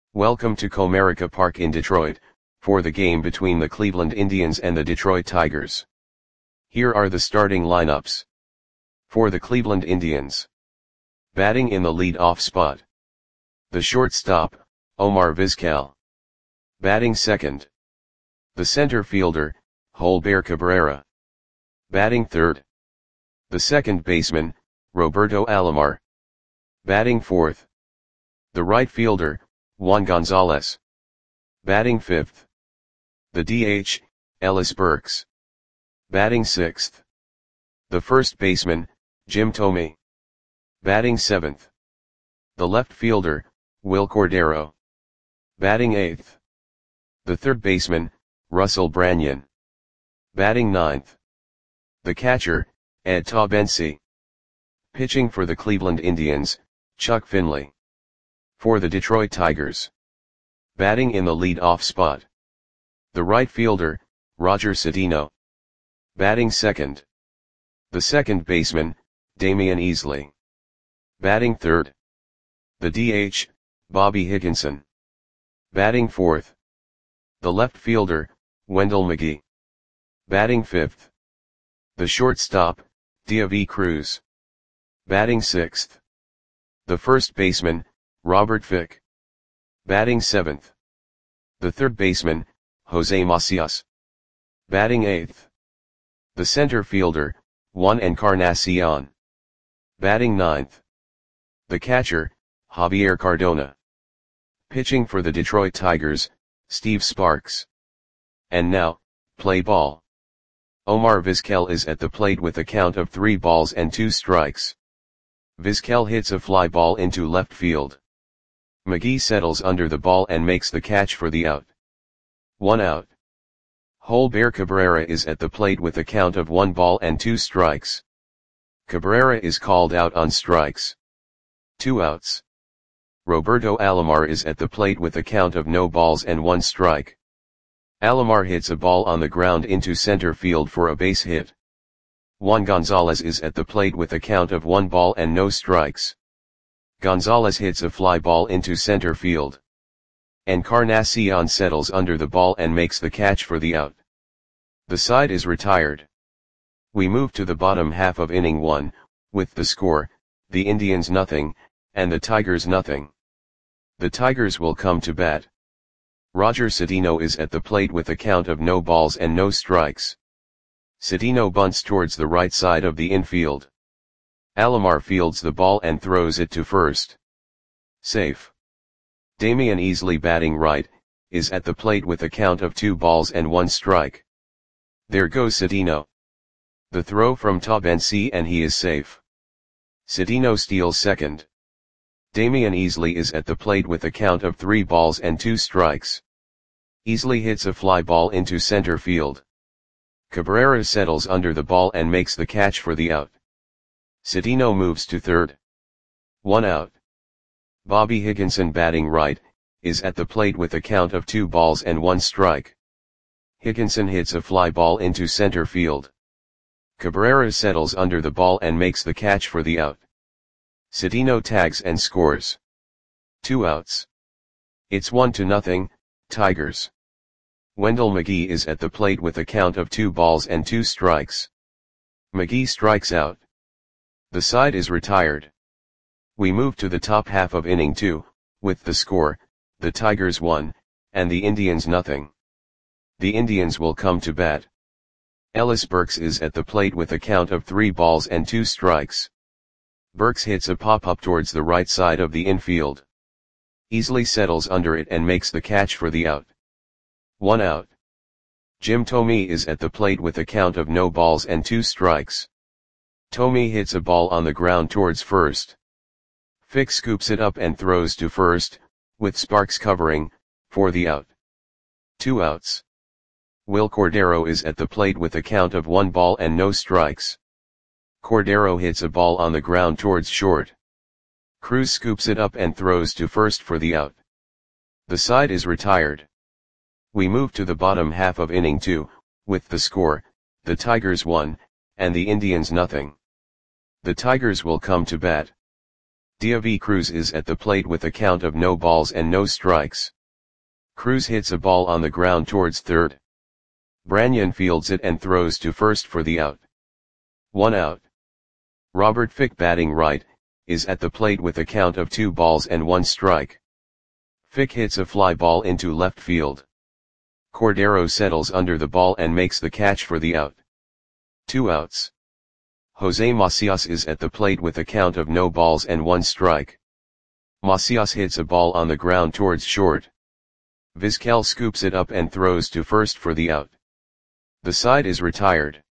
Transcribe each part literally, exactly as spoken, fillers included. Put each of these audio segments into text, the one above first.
Welcome to Comerica Park in Detroit, for the game between the Cleveland Indians and the Detroit Tigers. Here are the starting lineups. For the Cleveland Indians. Batting in the lead-off spot. The shortstop, Omar Vizquel. Batting second. The center fielder, Jolber Cabrera. Batting third. The second baseman, Roberto Alomar. Batting fourth. The right fielder, Juan Gonzalez. Batting fifth. The D H, Ellis Burks. Batting sixth. The first baseman, Jim Thome. Batting seventh. The left fielder, Wil Cordero. Batting eighth. The third baseman, Russell Branyan. Batting ninth. The catcher, Ed Taubensi. Pitching for the Cleveland Indians, Chuck Finley. For the Detroit Tigers. Batting in the lead-off spot. The right fielder, Roger Cedeno. Batting second. The second baseman, Damian Easley. Batting third. The D H, Bobby Higginson. Batting fourth. The left fielder, Wendell McGee. Batting fifth. The shortstop, Diavy Cruz. Batting sixth. The first baseman, Robert Fick. Batting seventh. The third baseman, Jose Macias. Batting eighth. The center fielder, Juan Encarnacion. Batting ninth. The catcher, Javier Cardona. Pitching for the Detroit Tigers, Steve Sparks. And now, play ball. Omar Vizquel is at the plate with a count of three balls and two strikes. Vizquel hits a fly ball into left field. McGee settles under the ball and makes the catch for the out. One out. Jolber Cabrera is at the plate with a count of one ball and two strikes. Cabrera is called out on strikes. Two outs. Roberto Alomar is at the plate with a count of no balls and one strike. Alomar hits a ball on the ground into center field for a base hit. Juan Gonzalez is at the plate with a count of one ball and no strikes. Gonzalez hits a fly ball into center field. Encarnacion settles under the ball and makes the catch for the out. The side is retired. We move to the bottom half of inning one, with the score, the Indians nothing, and the Tigers nothing. The Tigers will come to bat. Roger Cedeno is at the plate with a count of no balls and no strikes. Cedeno bunts towards the right side of the infield. Alomar fields the ball and throws it to first. Safe. Damian Easley, batting right, is at the plate with a count of two balls and one strike. There goes Cedeno. The throw from Taubensi and he is safe. Cedeno steals second. Damian Easley is at the plate with a count of three balls and two strikes. Easley hits a fly ball into center field. Cabrera settles under the ball and makes the catch for the out. Cedeno moves to third. One out. Bobby Higginson, batting right, is at the plate with a count of two balls and one strike. Higginson hits a fly ball into center field. Cabrera settles under the ball and makes the catch for the out. Cedeno tags and scores. Two outs. It's one to nothing, Tigers. Wendell McGee is at the plate with a count of two balls and two strikes. McGee strikes out. The side is retired. We move to the top half of inning two, with the score, the Tigers one, and the Indians nothing. The Indians will come to bat. Ellis Burks is at the plate with a count of three balls and two strikes. Burks hits a pop-up towards the right side of the infield. Easley settles under it and makes the catch for the out. One out. Jim Thome is at the plate with a count of no balls and two strikes. Thome hits a ball on the ground towards first. Fick scoops it up and throws to first, with Sparks covering, for the out. Two outs. Wil Cordero is at the plate with a count of one ball and no strikes. Cordero hits a ball on the ground towards short. Cruz scoops it up and throws to first for the out. The side is retired. We move to the bottom half of inning two, with the score, the Tigers one, and the Indians nothing. The Tigers will come to bat. David Cruz is at the plate with a count of no balls and no strikes. Cruz hits a ball on the ground towards third. Branyan fields it and throws to first for the out. One out. Robert Fick, batting right, is at the plate with a count of two balls and one strike. Fick hits a fly ball into left field. Cordero settles under the ball and makes the catch for the out. Two outs. Jose Macias is at the plate with a count of no balls and one strike. Macias hits a ball on the ground towards short. Vizquel scoops it up and throws to first for the out. The side is retired.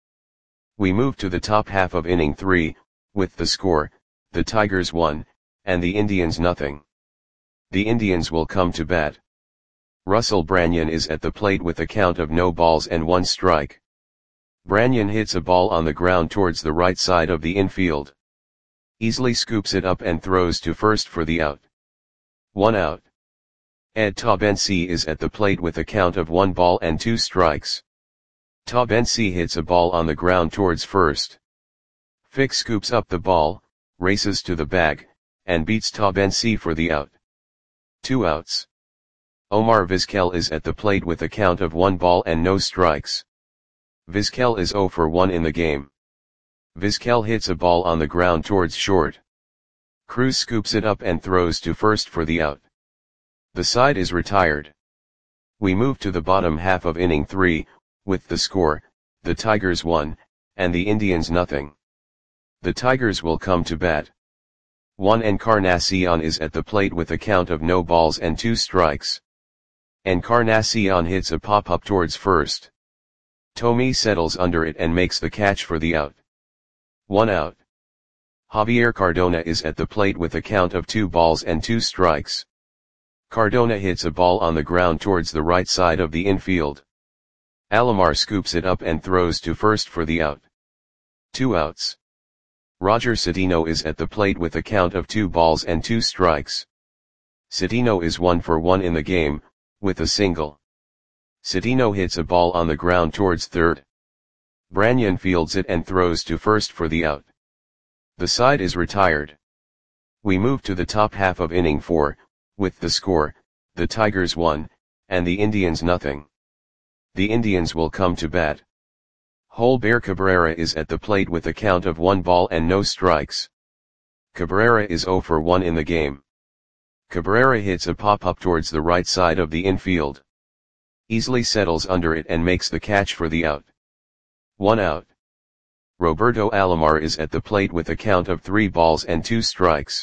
We move to the top half of inning three, with the score, the Tigers one, and the Indians nothing. The Indians will come to bat. Russell Branyan is at the plate with a count of no balls and one strike. Branyan hits a ball on the ground towards the right side of the infield. Easily scoops it up and throws to first for the out. One out. Ed Tabensi is at the plate with a count of one ball and two strikes. Tabensi hits a ball on the ground towards first. Fick scoops up the ball, races to the bag, and beats Tabensi for the out. Two outs. Omar Vizquel is at the plate with a count of one ball and no strikes. Vizquel is zero for one in the game. Vizquel hits a ball on the ground towards short. Cruz scoops it up and throws to first for the out. The side is retired. We move to the bottom half of inning three, with the score, the Tigers one, and the Indians nothing. The Tigers will come to bat. Juan Encarnacion is at the plate with a count of no balls and two strikes. Encarnacion hits a pop-up towards first. Tommy settles under it and makes the catch for the out. One out. Javier Cardona is at the plate with a count of two balls and two strikes. Cardona hits a ball on the ground towards the right side of the infield. Alomar scoops it up and throws to first for the out. Two outs. Roger Cedeno is at the plate with a count of two balls and two strikes. Cedeno is one for one in the game, with a single. Cedeno hits a ball on the ground towards third. Branyan fields it and throws to first for the out. The side is retired. We move to the top half of inning four, with the score, the Tigers one, and the Indians nothing. The Indians will come to bat. Holber Cabrera is at the plate with a count of one ball and no strikes. Cabrera is zero for one in the game. Cabrera hits a pop-up towards the right side of the infield. Easily settles under it and makes the catch for the out. One out. Roberto Alomar is at the plate with a count of three balls and two strikes.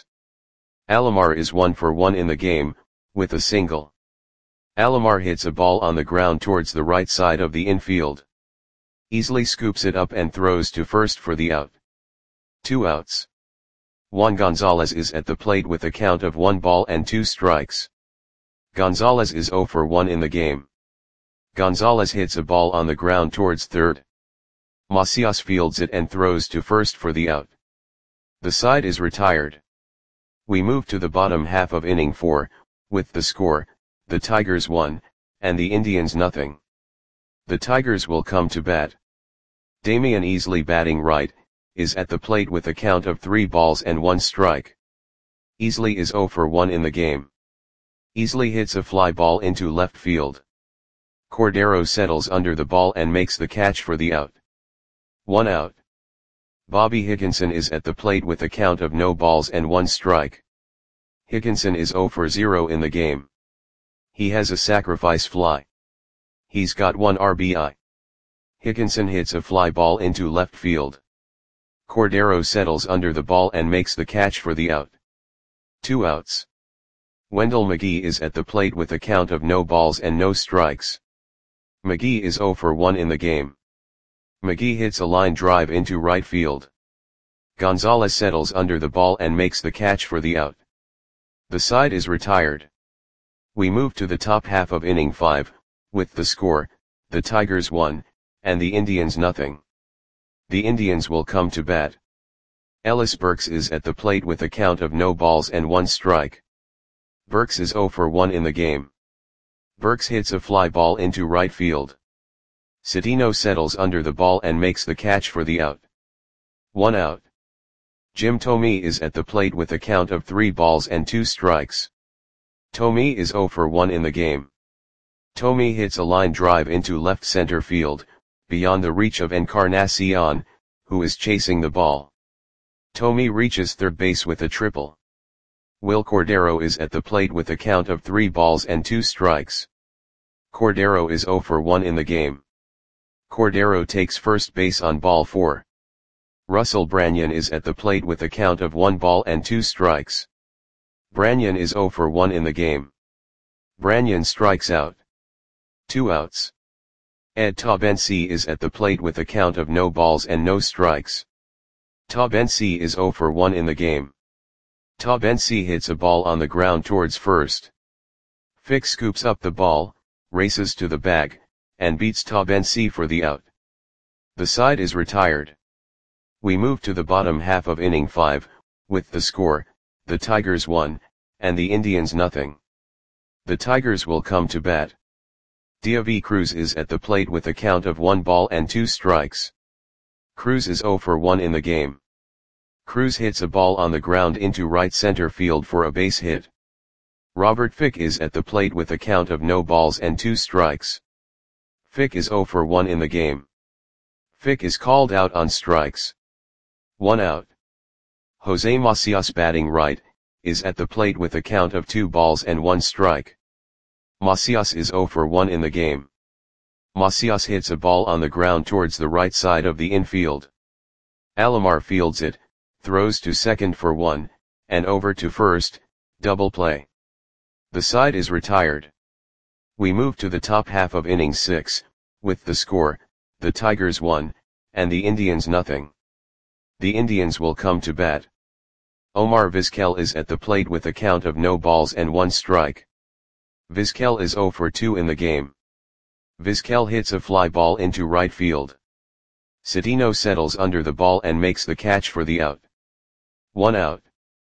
Alomar is one for one in the game, with a single. Alomar hits a ball on the ground towards the right side of the infield. Easily scoops it up and throws to first for the out. Two outs. Juan Gonzalez is at the plate with a count of one ball and two strikes. Gonzalez is zero for one in the game. Gonzalez hits a ball on the ground towards third. Macias fields it and throws to first for the out. The side is retired. We move to the bottom half of inning four, with the score, the Tigers one, and the Indians nothing. The Tigers will come to bat. Damian Easley, batting right, is at the plate with a count of three balls and one strike. Easley is zero for one in the game. Easley hits a fly ball into left field. Cordero settles under the ball and makes the catch for the out. One out. Bobby Higginson is at the plate with a count of no balls and one strike. Higginson is zero for zero in the game. He has a sacrifice fly. He's got one R B I. Higginson hits a fly ball into left field. Cordero settles under the ball and makes the catch for the out. Two outs. Wendell McGee is at the plate with a count of no balls and no strikes. McGee is zero for one in the game. McGee hits a line drive into right field. Gonzalez settles under the ball and makes the catch for the out. The side is retired. We move to the top half of inning five, with the score, the Tigers one, and the Indians nothing. The Indians will come to bat. Ellis Burks is at the plate with a count of no balls and one strike. Burks is zero for one in the game. Burks hits a fly ball into right field. Cedeno settles under the ball and makes the catch for the out. One out. Jim Thome is at the plate with a count of three balls and two strikes. Thome is zero for one in the game. Thome hits a line drive into left center field, beyond the reach of Encarnacion, who is chasing the ball. Thome reaches third base with a triple. Will Cordero is at the plate with a count of three balls and two strikes. Cordero is zero for one in the game. Cordero takes first base on ball four. Russell Branyan is at the plate with a count of one ball and two strikes. Branyan is zero for one in the game. Branyan strikes out. Two outs. Ed Taubensee is at the plate with a count of no balls and no strikes. Taubensee is zero for one in the game. Taubensee hits a ball on the ground towards first. Fick scoops up the ball, races to the bag, and beats Taubensee for the out. The side is retired. We move to the bottom half of inning five, with the score, the Tigers one, and the Indians nothing. The Tigers will come to bat. Deivi Cruz is at the plate with a count of one ball and two strikes. Cruz is zero for one in the game. Cruz hits a ball on the ground into right center field for a base hit. Robert Fick is at the plate with a count of no balls and two strikes. Fick is zero for one in the game. Fick is called out on strikes. One out. Jose Macias, batting right, is at the plate with a count of two balls and one strike. Macias is zero for one in the game. Macias hits a ball on the ground towards the right side of the infield. Alomar fields it, throws to second for one, and over to first, double play. The side is retired. We move to the top half of inning six, with the score, the Tigers one, and the Indians nothing. The Indians will come to bat. Omar Vizquel is at the plate with a count of no balls and one strike. Vizquel is zero for two in the game. Vizquel hits a fly ball into right field. Cedeno settles under the ball and makes the catch for the out. One out.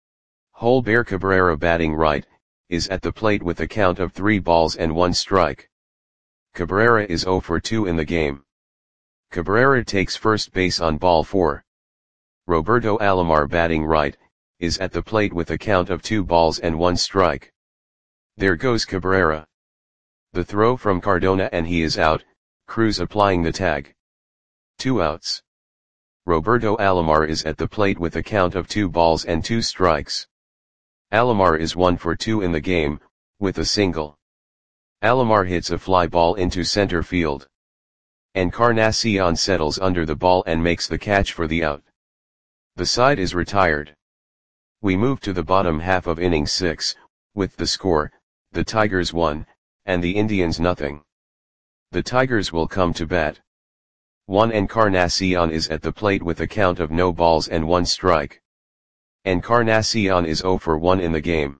Holber Cabrera, batting right, is at the plate with a count of three balls and one strike. Cabrera is zero for two in the game. Cabrera takes first base on ball four. Roberto Alomar, batting right, is at the plate with a count of two balls and one strike. There goes Cabrera. The throw from Cardona and he is out, Cruz applying the tag. Two outs. Roberto Alomar is at the plate with a count of two balls and two strikes. Alomar is one for two in the game, with a single. Alomar hits a fly ball into center field. Encarnacion settles under the ball and makes the catch for the out. The side is retired. We move to the bottom half of inning six, with the score, the Tigers one, and the Indians nothing. The Tigers will come to bat. Juan Encarnacion is at the plate with a count of no balls and one strike. Encarnacion is zero for one in the game.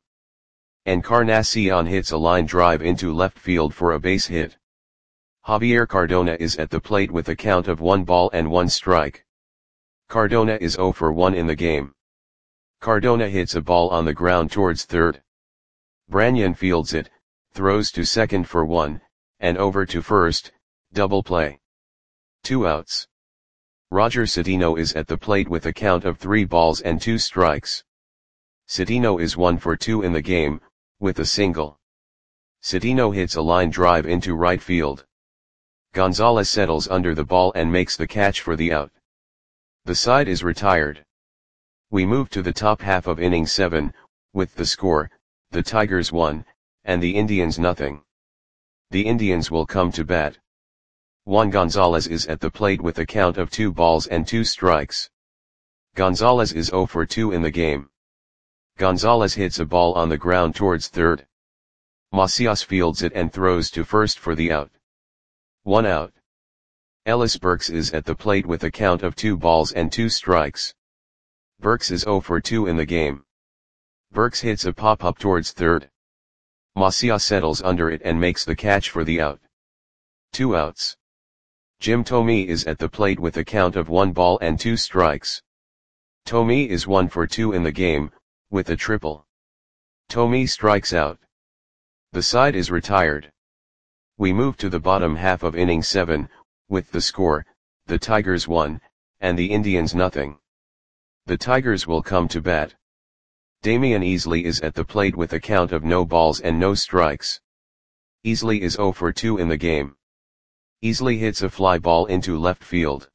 Encarnacion hits a line drive into left field for a base hit. Javier Cardona is at the plate with a count of one ball and one strike. Cardona is zero for one in the game. Cardona hits a ball on the ground towards third. Branyan fields it, throws to second for one, and over to first, double play. Two outs. Roger Cedeno is at the plate with a count of three balls and two strikes. Cedeno is one for two in the game, with a single. Cedeno hits a line drive into right field. Gonzalez settles under the ball and makes the catch for the out. The side is retired. We move to the top half of inning seven, with the score, the Tigers one, and the Indians nothing. The Indians will come to bat. Juan Gonzalez is at the plate with a count of two balls and two strikes. Gonzalez is zero for two in the game. Gonzalez hits a ball on the ground towards third. Macias fields it and throws to first for the out. One out. Ellis Burks is at the plate with a count of two balls and two strikes. Burks is zero for two in the game. Burks hits a pop-up towards third. Macias settles under it and makes the catch for the out. Two outs. Jim Thome is at the plate with a count of one ball and two strikes. Thome is one for two in the game, with a triple. Thome strikes out. The side is retired. We move to the bottom half of inning seven, with the score, the Tigers one, and the Indians nothing. The Tigers will come to bat. Damian Easley is at the plate with a count of no balls and no strikes. Easley is zero for two in the game. Easley hits a fly ball into left field.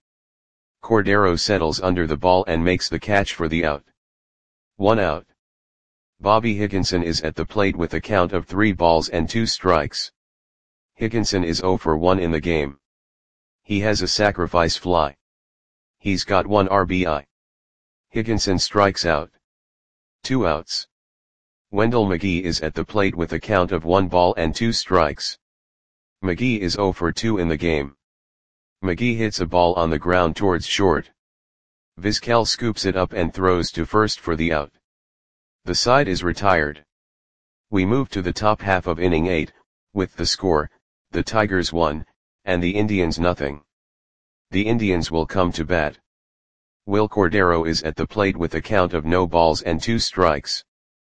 Cordero settles under the ball and makes the catch for the out. One out. Bobby Higginson is at the plate with a count of three balls and two strikes. Higginson is zero for one in the game. He has a sacrifice fly. He's got one R B I. Higginson strikes out. Two outs. Wendell McGee is at the plate with a count of one ball and two strikes. McGee is zero for two in the game. McGee hits a ball on the ground towards short. Vizquel scoops it up and throws to first for the out. The side is retired. We move to the top half of inning eight, with the score, the Tigers one, and the Indians nothing. The Indians will come to bat. Will Cordero is at the plate with a count of no balls and two strikes.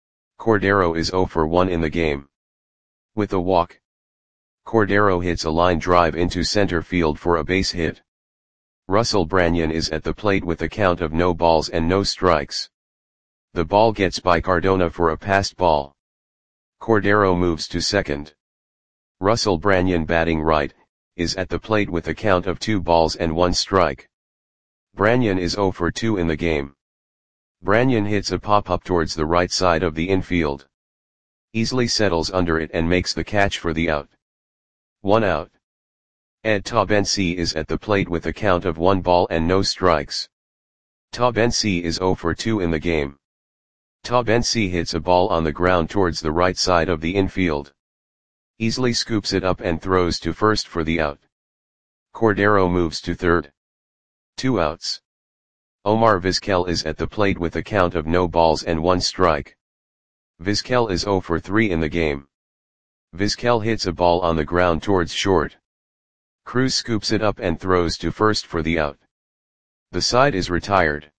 Cordero is zero for one in the game. With a walk, Cordero hits a line drive into center field for a base hit. Russell Branyan is at the plate with a count of no balls and no strikes. The ball gets by Cardona for a passed ball. Cordero moves to second. Russell Branyan, batting right, is at the plate with a count of two balls and one strike. Branyan is zero for two in the game. Branyan hits a pop-up towards the right side of the infield. Easley settles under it and makes the catch for the out. One out. Ed Taubensee is at the plate with a count of one ball and no strikes. Taubensee is zero for two in the game. Taubensee hits a ball on the ground towards the right side of the infield. Easley scoops it up and throws to first for the out. Cordero moves to third. Two outs. Omar Vizquel is at the plate with a count of no balls and one strike. Vizquel is zero for three in the game. Vizquel hits a ball on the ground towards short. Cruz scoops it up and throws to first for the out. The side is retired.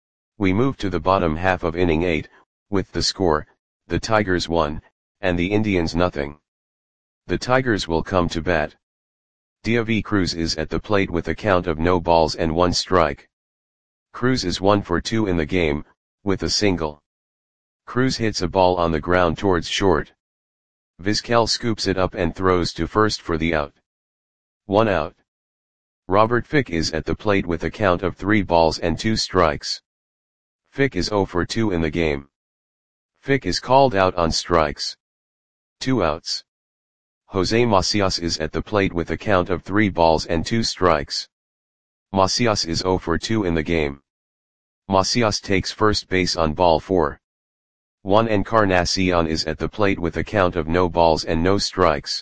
We move to the bottom half of inning eight, with the score, the Tigers one, and the Indians nothing. The Tigers will come to bat. Diavi Cruz is at the plate with a count of no balls and one strike. Cruz is one for two in the game, with a single. Cruz hits a ball on the ground towards short. Vizquel scoops it up and throws to first for the out. One out. Robert Fick is at the plate with a count of three balls and two strikes. Fick is zero for two in the game. Fick is called out on strikes. Two outs. Jose Macias is at the plate with a count of three balls and two strikes. Macias is zero for two in the game. Macias takes first base on ball four. Juan Encarnacion is at the plate with a count of no balls and no strikes.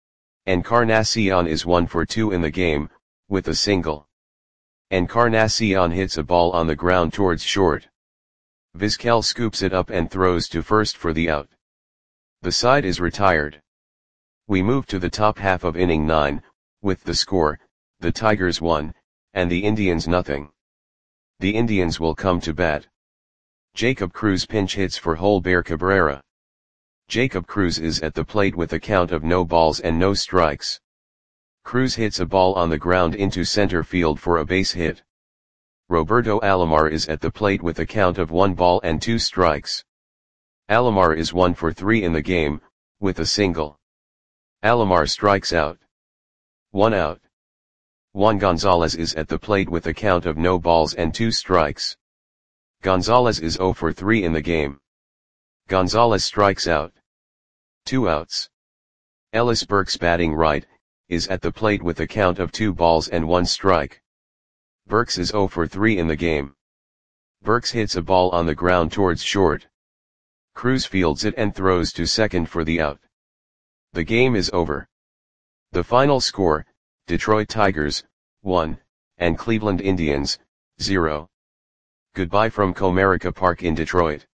Encarnacion is one for two in the game, with a single. Encarnacion hits a ball on the ground towards short. Vizquel scoops it up and throws to first for the out. The side is retired. We move to the top half of inning nine, with the score, the Tigers one, and the Indians nothing. The Indians will come to bat. Jacob Cruz pinch hits for Holber Cabrera. Jacob Cruz is at the plate with a count of no balls and no strikes. Cruz hits a ball on the ground into center field for a base hit. Roberto Alomar is at the plate with a count of one ball and two strikes. Alomar is one for three in the game, with a single. Alomar strikes out. One out. Juan Gonzalez is at the plate with a count of no balls and two strikes. Gonzalez is zero for three in the game. Gonzalez strikes out. Two outs. Ellis Burks, batting right, is at the plate with a count of two balls and one strike. Burks is zero for three in the game. Burks hits a ball on the ground towards short. Cruz fields it and throws to second for the out. The game is over. The final score, Detroit Tigers, one, and Cleveland Indians, zero. Goodbye from Comerica Park in Detroit.